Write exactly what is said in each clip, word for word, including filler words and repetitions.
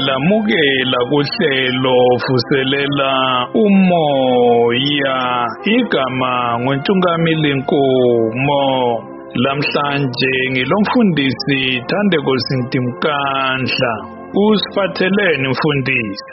lamukela kuhlelo vuselela umoya igama nguNtungamili Nkomo. Lamhlanje ngilomfundisi Thandeko Zintimkandla. Usiphatheleni mfundisi?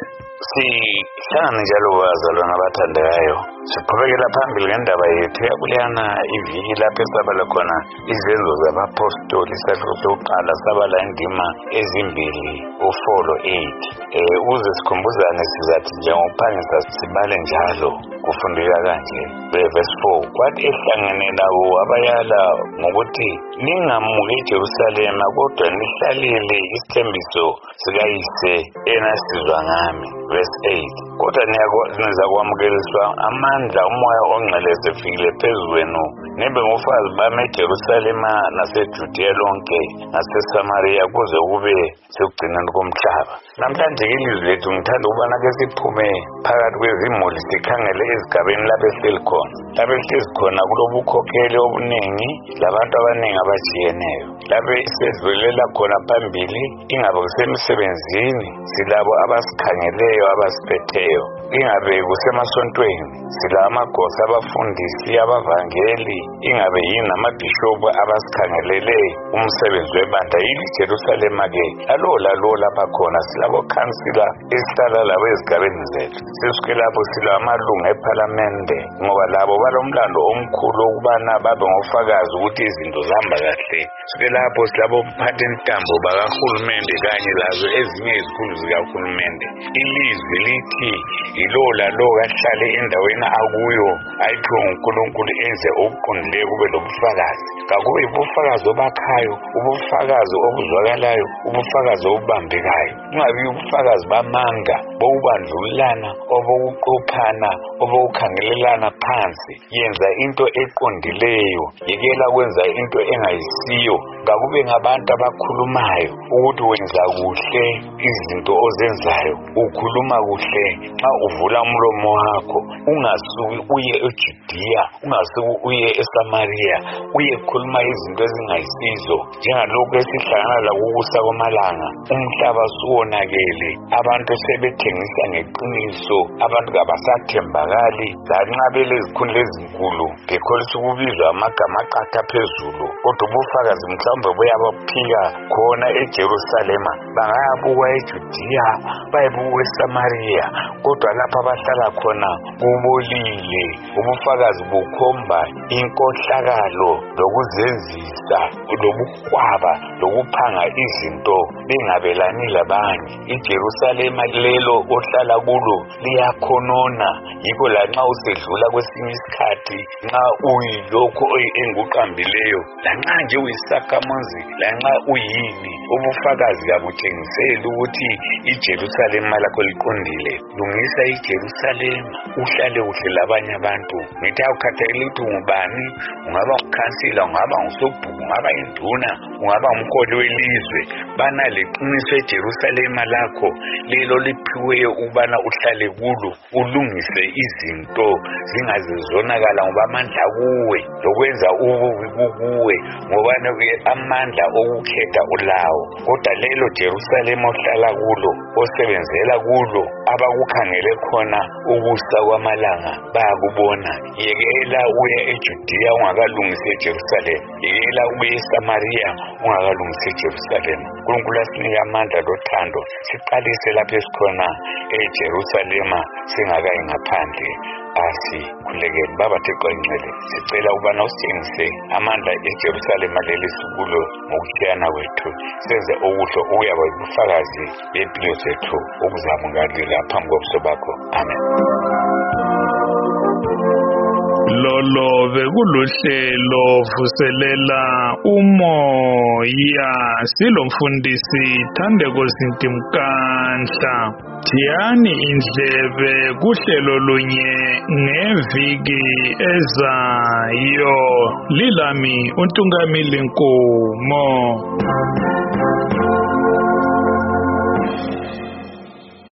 Sihlangane njalo bazalwane abathandekayo, siqhubekela phambili ngendaba yethu yakuleyana iviki lapho esabala khona izenzo zabapostoli isahluko sokuqala sabala indima ezimbili u-four lo-eight. um ukuze sikhumbuzane sizathi njengokuphangisa sibale njalo kufundeka kanje. Verse four, kwathi ehlangene nabo abayala ngokuthi ningamuki eJerusalema kodwa nihlalele isithembiso sikayise enasizwa ngami. Verse eight, kodwa nizakwamukeliswa amandla umoya ongcwele esefikile phezu kwenu, nibe ngofazi bami eJerusalema naseJudiya lonke naseSamariya kuze kube sekugcineni komhlaba. Namhlanje ilizwi lethu ngithanda ukubana ke siphume phakathi kwezimuli sikhangele ezigabeni lapho esihleli khona. Lapho esihlezi khona kulobukhokheli obuningi labantu abaningi abajiyeneyo. Lapho esedlulela khona phambili ingabe kusemsebenzini silabo abasikhangeleyo abasiphetheyo, ingabe kusemasontweni sila amagosa abafundisi abavangeli, ingabe yini amabhishopu abasikhangelele umsebenzi webandla. Yili Jerusalema ke alo lalo lapha khona silabo khansila esihlala labo ezigabeni zethu. Sisuke lapho sila amalungu ephalamende ngoba labo balomlando omkhulu ukubana babe ngofakazi ukuthi izinto zihamba kahle. Sisuke lapho silabo mphathintambo bakahulumende kanye lazo ezinye izikhulu zikahulumende. Ilizwi lithi yilo lalo kahlale endaweni akuyo ayiphiwe nguNkulunkulu enze okuqondileyo kube lobufakazi. Kakube ubufakazi obakhayo, ubufakazi obuzwakalayo, ubufakazi obubambekayo. Ungabi ubufakazi bamanga bokubandlululana, obokuqophana, obokukhangelelana phansi. Yenza into eqondileyo, yekela kwenza into engayisiyo. Kakube ngabantu abakhulumayo ukuthi wenza kuhle izinto ozenzayo, ukhuluma kuhle xa uvula umlomo wakho. Ungasuki uye eJudiya, ungasuki uye eSamariya uye khuluma izinto ezingayisizo. Njengalokhu esihlangana lakukusa kwamalanga, umhlaba suwonakele, abantu sebethengisa ngeqiniso, abantu kabasathembakali lanxa belezikhundla ezinkulu bekholisa ukubizwa amagama aqatha phezulu. Kodwa ubufakazi mhlawumbe buyabaphika khona eJerusalema, bangayabukwa eJudiya bayebukwa eSamariya, kodwa lapha abahlala khona kubolile. Ubufakazi bukhomba inkohlakalo lokuzenzisa lobuhwaba lokuphanga izinto bengabelani labanye. iJerusalema lelo ohlala kulo liyakhonona, yikho lanxa usedlula kwesinye isikhathi nxa uyilokho enguqambileyo, lanxa nje uyisakhamuzi, lanxa uyini, ubufakazi kabutshengiseli ukuthi iJerusalema lakho liqondile. Lungisa iJerusalema, uhlale kuhle labanye abantu. Ngithi awukhathekile ukuthi ungubani, ungaba ngukhansila, ungaba ngusobhuku, ungaba induna, ungaba umholi welizwe, bana leqiniso eJerusalema lakho lelo liphiweyo ukubana uhlale kulo, ulungise izinto zingazizonakala ngoba amandla kuwe lokwenza ububi kuwe, ngoba amandla okukhetha ulawo. Kodwa lelo Jerusalema ohlala kulo, osebenzela kulo, abakukhangele khona ukusa kwamalanga bayakubona. Yekela uye eJudiya ungakalungisi eJerusalema, yekela uye eSamariya ungakalungisi eJerusalema. uNkulunkulu asinike amandla lothando siqalise lapho esikhona eJerusalema singakayi ngaphandle. Asikhulekeni Baba Thixo Ngcwele, sicela ukubana usitshengise amandla eJerusalema leli sikulo ngokushiyana kwethu, senze okuhle ukuyaba ubufakazi bempilo zethu okuzamukalela phambi kobuso bakho. Amen. Lolo bekuluhlelo vuselela umoya, silomfundisi Thandeko Zintimkandla. Thiyani indlebe kuhlelo lunye ngeviki ezayo. Lilami uNtungamili Nkomo.